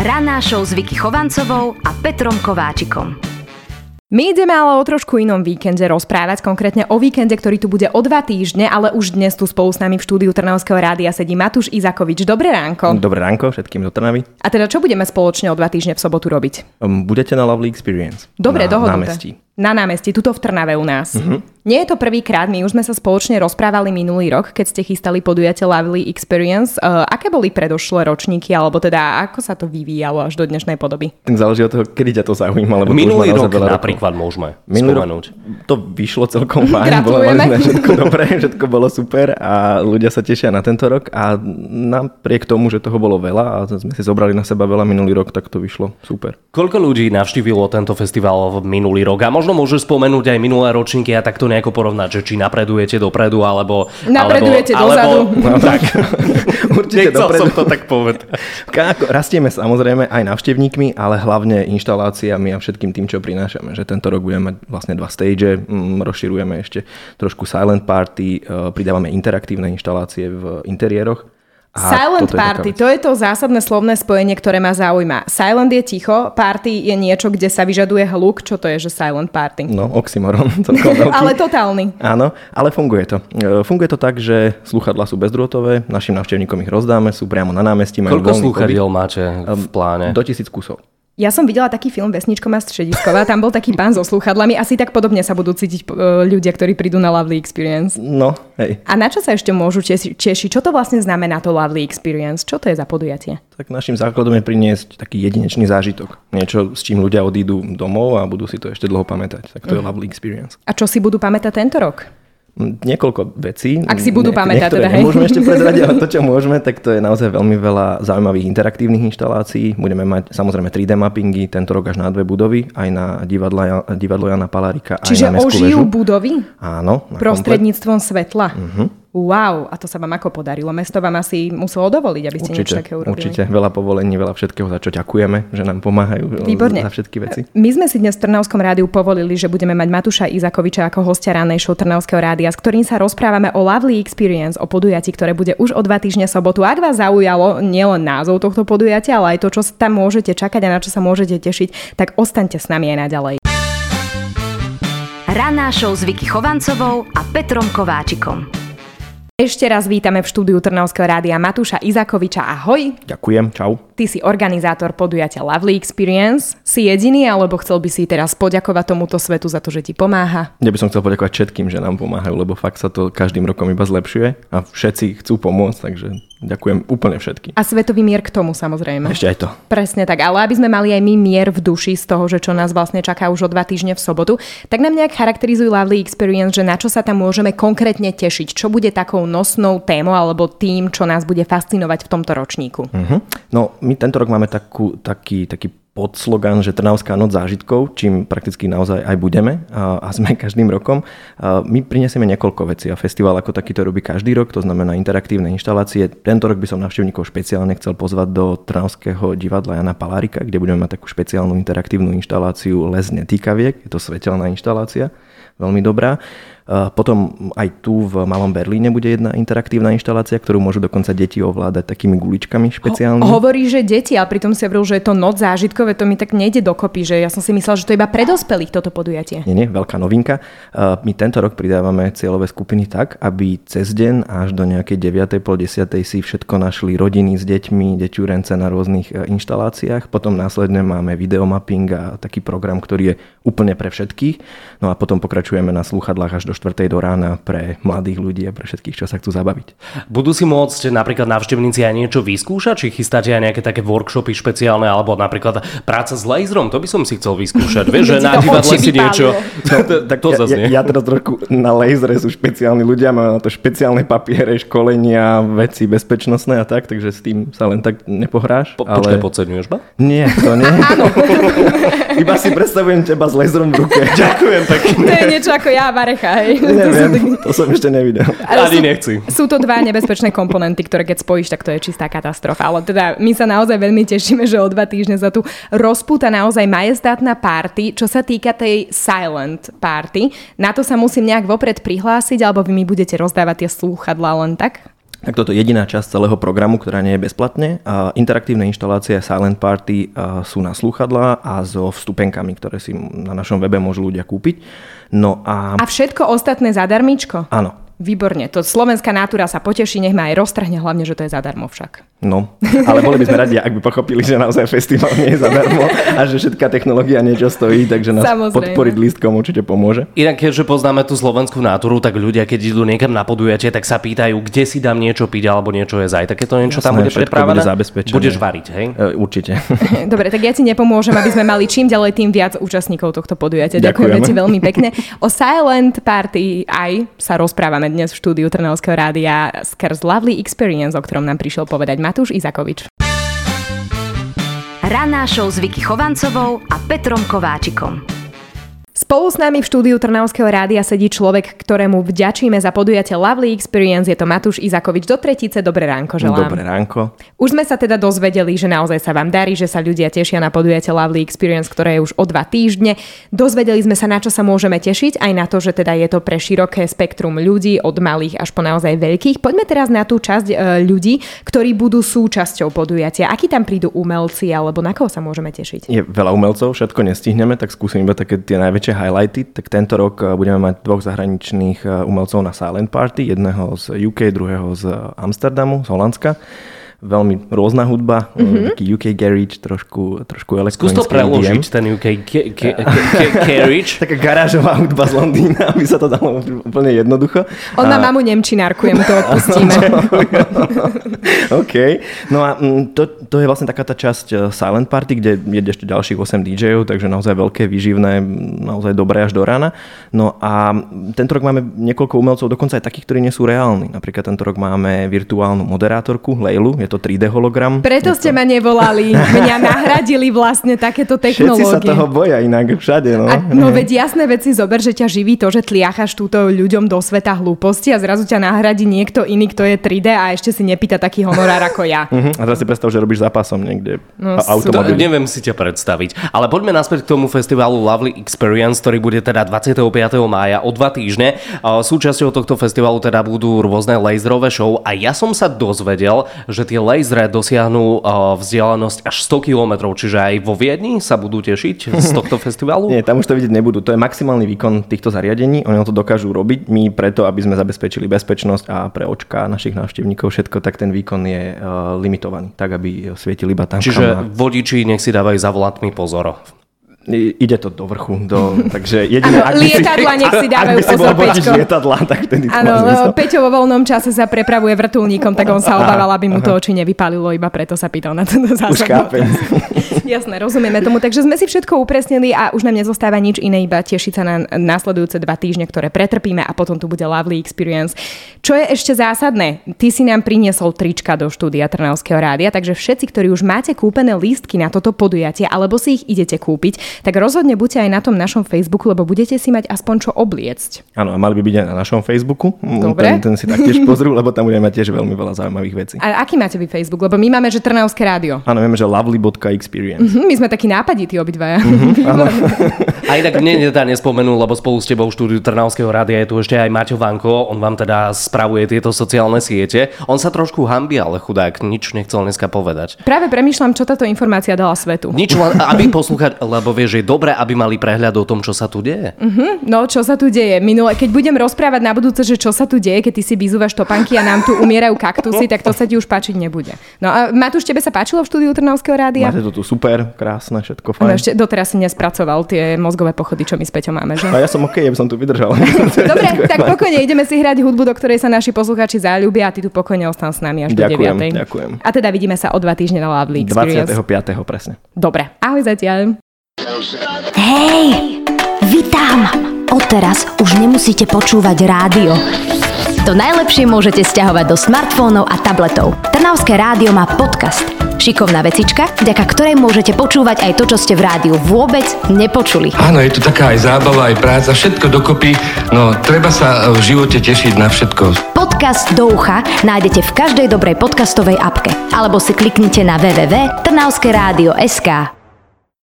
Ranná show s Vicky Chovancovou a Petrom Kováčikom. My ideme ale o trošku inom víkende rozprávať, konkrétne o víkende, ktorý tu bude o 2 týždne, ale už dnes tu spolu s nami v štúdiu Trnavského rádia sedí Matúš Izakovič. Dobré ránko. Dobré ránko všetkým do Trnavy. A teda čo budeme spoločne o 2 týždne v sobotu robiť? Budete na Lovely Experience. Dobre, dohodnuté. Námestí. Na námestí, tuto v Trnave u nás. Nie je to prvýkrát, my už sme sa spoločne rozprávali minulý rok, keď ste chystali podujatie Lovely Experience. Aké boli predošlé ročníky, alebo teda ako sa to vyvíjalo až do dnešnej podoby? Tak záleží od toho, kedy ťa to zaujíma. Lebo minulý rok napríklad môžeme spomenúť. To vyšlo celkom fajn. Mali sme všetko dobré, všetko bolo super a ľudia sa tešia na tento rok a napriek tomu, že toho bolo veľa a sme si zobrali na seba veľa minulý rok, tak to vyšlo super. Koľko ľudí navštívilo tento festival v minulý rok? A možno môžeš spomenúť aj minulé ročníky a takto nejako porovnať, že či napredujete dopredu alebo napredujete dozadu. No, tak. Určite dopredu. Som to tak povedať. Rastieme samozrejme aj návštevníkmi, ale hlavne inštaláciami a všetkým tým, čo prinášame. Že tento rok budeme mať vlastne 2 stage, rozširujeme ešte trošku silent party, pridávame interaktívne inštalácie v interiéroch. Silent party, to je to zásadné slovné spojenie, ktoré ma zaujíma. Silent je ticho, party je niečo, kde sa vyžaduje hluk. Čo to je, že silent party? No, oxymoron. Ale totálny. Áno, ale funguje to. Funguje to tak, že slúchadlá sú bezdrôtové, našim návštevníkom ich rozdáme, sú priamo na námestí. Koľko slúchadiel máte v pláne? Do 1000 kusov. Ja som videla taký film Vesničko má stredisková, tam bol taký pán so slúchadlami, asi tak podobne sa budú cítiť ľudia, ktorí prídu na Lovely Experience. No, hej. A na čo sa ešte môžu tešiť? Čo to vlastne znamená to Lovely Experience? Čo to je za podujatie? Tak našim základom je priniesť taký jedinečný zážitok. Niečo, s čím ľudia odídu domov a budú si to ešte dlho pamätať. Tak to je Lovely Experience. A čo si budú pamätať tento rok? Niekoľko vecí. Ak si budú pamätať teda, hej. Nemôžeme ešte prezradiť, ale to, čo môžeme, tak to je naozaj veľmi veľa zaujímavých interaktívnych inštalácií. Budeme mať samozrejme 3D mappingy, tento rok až na 2 budovy, aj na divadlo Jana Palárika, aj na Mestskú väžu. Čiže ožijú budovy? Áno. Prostredníctvom svetla? Wow, a to sa vám ako podarilo? Mesto vám asi muselo dovoliť, aby ste niečo také urobili. Určite, veľa povolení, veľa všetkého, za čo ďakujeme, že nám pomáhajú. Výborne. Za všetky veci. My sme si dnes v Trnavskom rádiu povolili, že budeme mať Matúša Izakoviča ako hostia rannej show Trnavského rádia, s ktorým sa rozprávame o Lovely Experience, o podujatí, ktoré bude už o 2 týždne sobotu. Ak vás zaujalo nielen názov tohto podujatia, ale aj to, čo tam môžete čakať a na čo sa môžete tešiť, tak ostaňte s nami aj naďalej. Ranná show s Vicky Chovancovou a Petrom Kováčikom. Ešte raz vítame v štúdiu Trnavského rádia Matúša Izakoviča. Ahoj. Ďakujem, čau. Ty si organizátor podujatia Lovely Experience. Si jediný, alebo chcel by si teraz poďakovať tomuto svetu za to, že ti pomáha? Ja by som chcel poďakovať všetkým, že nám pomáhajú, lebo fakt sa to každým rokom iba zlepšuje a všetci chcú pomôcť, takže ďakujem úplne všetkým. A svetový mier k tomu, samozrejme. Ešte aj to. Presne tak, ale aby sme mali aj my mier v duši z toho, že čo nás vlastne čaká už o 2 týždne v sobotu, tak nám nejak charakterizujú Lovely Experience, že na čo sa tam môžeme konkrétne tešiť. Čo bude takou nosnou témou alebo tým, čo nás bude fascinovať v tomto ročníku? No, my tento rok máme taký podslogan, že Trnavská noc zážitkov, čím prakticky naozaj aj budeme a sme každým rokom. My prinesieme niekoľko vecí a festival ako takýto robí každý rok, to znamená interaktívne inštalácie. Tento rok by som návštevníkov špeciálne chcel pozvať do Trnavského divadla Jana Palárika, kde budeme mať takú špeciálnu interaktívnu inštaláciu Les netýkaviek, je to svetelná inštalácia, veľmi dobrá. Potom aj tu v Malom Berlíne bude jedna interaktívna inštalácia, ktorú môžu dokonca deti ovládať takými guličkami špeciálnymi. Hovorí, že deti, ale pritom si hovoril, že je to noc zážitkové, to mi tak nejde dokopy, že ja som si myslel, že to je iba pre dospelých toto podujatie. Nie, veľká novinka. My tento rok pridávame cieľové skupiny tak, aby cez deň až do nejakej 9:00, pol 10:00 si všetko našli rodiny s deťmi, deťurence na rôznych inštaláciách. Potom následne máme videomapping a taký program, ktorý je úplne pre všetkých. No a potom pokračujeme na slúchadlách až do 4:00 do rána pre mladých ľudí a pre všetkých, čo sa chcú zabaviť. Budú si môcť napríklad návštevníci aj niečo vyskúšať? Či chystáte aj nejaké také workshopy špeciálne, alebo napríklad práca s laserom? To by som si chcel vyskúšať. Vieš, že na divadle si niečo... Tak to zaznie. Ja teraz trošku na lasere sú špeciálni ľudia, máme na to špeciálne papiere, školenia, veci bezpečnostné a tak, takže s tým sa len tak nepohráš. Počkaj, podceňuješ ma? Nie, to nie. Iba si predstavujem teba s laserom v ruke. Ďakujem pekne. To je niečo ako ja, Varecha, hej. Neviem, to som ešte nevidel. Ani nechci. Sú to 2 nebezpečné komponenty, ktoré keď spojíš, tak to je čistá katastrofa. Ale teda my sa naozaj veľmi tešíme, že o 2 týždne sa tu rozpúta naozaj majestátna party. Čo sa týka tej silent party, na to sa musím nejak vopred prihlásiť, alebo vy mi budete rozdávať tie slúchadlá len tak? Tak toto je jediná časť celého programu, ktorá nie je bezplatne. Interaktívne inštalácie Silent Party sú na slúchadlá a so vstupenkami, ktoré si na našom webe môžu ľudia kúpiť. No a všetko ostatné zadarmičko? Áno. Výborne, to slovenská natúra sa poteší, nech ma aj roztrhne, hlavne, že to je zadarmo však. No, ale boli by sme radi, ak by pochopili, že naozaj festival nie je zadarmo a že všetká technológia niečo stojí, takže nás podporiť lístkom určite pomôže. Inak, keďže poznáme tú slovenskú natúru, tak ľudia, keď idú niekam na podujatie, tak sa pýtajú, kde si dám niečo piť alebo niečo jesť. Aj takéto niečo tam bude prepravené? Budeš variť, hej? Určite. Dobre, tak ja ti nepomôžem, aby sme mali čím ďalej tým viac účastníkov tohto podujatia. Ďakujeme ti veľmi pekne. O Silent Party aj sa rozprávame dnes v štúdiu Trnavského rádia skrz Lovely Experience, o ktorom nám prišiel povedať Matúš Izakovič. Ranná show s Vicky Chovancovou a Petrom Kováčikom. Spolu s nami v štúdiu Trnavského rádia sedí človek, ktorému vďačíme za podujatie Lovely Experience. Je to Matúš Izakovič do tretice. Dobré ránko želám. Dobré ránko. Už sme sa teda dozvedeli, že naozaj sa vám darí, že sa ľudia tešia na podujatie Lovely Experience, ktoré je už o 2 týždne. Dozvedeli sme sa, na čo sa môžeme tešiť, aj na to, že teda je to pre široké spektrum ľudí, od malých až po naozaj veľkých. Poďme teraz na tú časť ľudí, ktorí budú súčasťou podujatia. Akí tam prídu umelci, alebo na koho sa môžeme tešiť? Je veľa umelcov, všetko nestihneme, tak skúsim iba také tie najväčšie highlighty. Tak tento rok budeme mať 2 zahraničných umelcov na Silent Party, jedného z UK, druhého z Amsterdamu, z Holandska. Veľmi rôzna hudba, taký UK garage, trošku elektronický. Skús to preložiť, ten UK garage. Taká garážová hudba z Londýna, aby sa to dalo úplne jednoducho. On má mamu nemčinárku, mu to odpustíme. OK. No a to je vlastne taká tá časť Silent Party, kde je ešte ďalších 8 DJov, takže naozaj veľké, výživné, naozaj dobré až do rána. No a tento rok máme niekoľko umelcov, dokonca aj takých, ktorí nie sú reálni. Napríklad tento rok máme virtuálnu moderátorku Leilu, je to 3D hologram. Preto ste ma nevolali. Mňa nahradili vlastne takéto technológie. Všetci sa toho boja inak všade. No veď jasné veci, zober, že ťa živí to, že tliachaš túto ľuďom do sveta hlúposti a zrazu ťa nahradí niekto iný, kto je 3D a ešte si nepýta taký honorár ako ja. A teraz si predstav, že robíš zápasom niekde automobil. Neviem si ťa predstaviť. Ale poďme naspäť k tomu festivalu Lovely Experience, ktorý bude teda 25. mája o 2 týždne. Súčasťou tohto festivalu teda budú rôzne laserové show a ja som sa dozvedel, že tie lasery dosiahnu vzdialenosť až 100 km, čiže aj vo Viedni sa budú tešiť z tohto festivalu? Nie, tam už to vidieť nebudú. To je maximálny výkon týchto zariadení. Oni to dokážu robiť. My preto, aby sme zabezpečili bezpečnosť a pre očká našich návštevníkov všetko, tak ten výkon je limitovaný, tak aby svietili iba tam. Čiže vodiči nech si dávajú za volantmi pozor. Ide to do vrchu. Takže jediné, lietadla nech si dávajú pozor, Peťko. Lietadla, tak vtedy áno, Peťo vo voľnom čase sa prepravuje vrtuľníkom, tak on sa obával, aby mu to oči nevypálilo, iba preto sa pýtal na toto zásadnú. Jasné, rozumieme tomu. Takže sme si všetko upresnili a už nám nezostáva nič iné, iba tešiť sa na následujúce 2 týždne, ktoré pretrpíme a potom tu bude Lovely Experience. Čo je ešte zásadné? Ty si nám priniesol trička do štúdia Trnavského rádia, takže všetci, ktorí už máte kúpené lístky na toto podujatie alebo si ich idete kúpiť, tak rozhodne buďte aj na tom našom Facebooku, lebo budete si mať aspoň čo obliecť. Áno, a mali by byť aj na našom Facebooku. Dobre. Ten si taktiež pozrú, lebo tam budeme mať tiež veľmi veľa zaujímavých vecí. A aký máte vy Facebook? Lebo my máme, že Trnavské rádio. Áno, vieme, že lovely.experience. My sme takí nápadití obidvaja. Áno. A inak mne teda nespomenul, lebo spolu s tebou v štúdiu Trnavského rádia je tu ešte aj Maťo Vanko. On vám teda spravuje tieto sociálne siete. On sa trošku hanbí, ale chudák nič nechcel dneska povedať. Práve premýšľam, čo táto informácia dala svetu. Nič, len aby poslúchať, lebo vie, že je dobré, aby mali prehľad o tom, čo sa tu deje. No, čo sa tu deje? Minule, keď budem rozprávať na budúce, že čo sa tu deje, keď ty si vyzúvaš topánky a nám tu umierajú kaktusy, tak to sa ti už páčiť nebude. No a Matúš, tebe sa páčilo v štúdiu Trnavského rádia? Máte to tu super, krásne, všetko fajn. No, ešte doteraz si nespracoval tie mozgové pochody, čo my s Peťom máme, že? A ja som OK, ja by som tu vydržal. Dobre, tak pokojne ideme si hrať hudbu, do ktorej sa naši poslucháči zaľúbia a ty tu pokojne ostan s nami až do 9:00. Ďakujem. A teda vidíme sa o 2 týždne na Lovely Experience. 25. presne. Dobre, ahoj zatiaľ. Hej, vitam! Odteraz už nemusíte počúvať rádio. To najlepšie môžete sťahovať do smartfónov a tabletov. Trnavské rádio má podcast. Šikovná vecička, vďaka ktorej môžete počúvať aj to, čo ste v rádiu vôbec nepočuli. Áno, je tu taká aj zábava, aj práca, všetko dokopy, no treba sa v živote tešiť na všetko. Podcast do ucha nájdete v každej dobrej podcastovej apke. Alebo si kliknite na www.trnavskeradio.sk.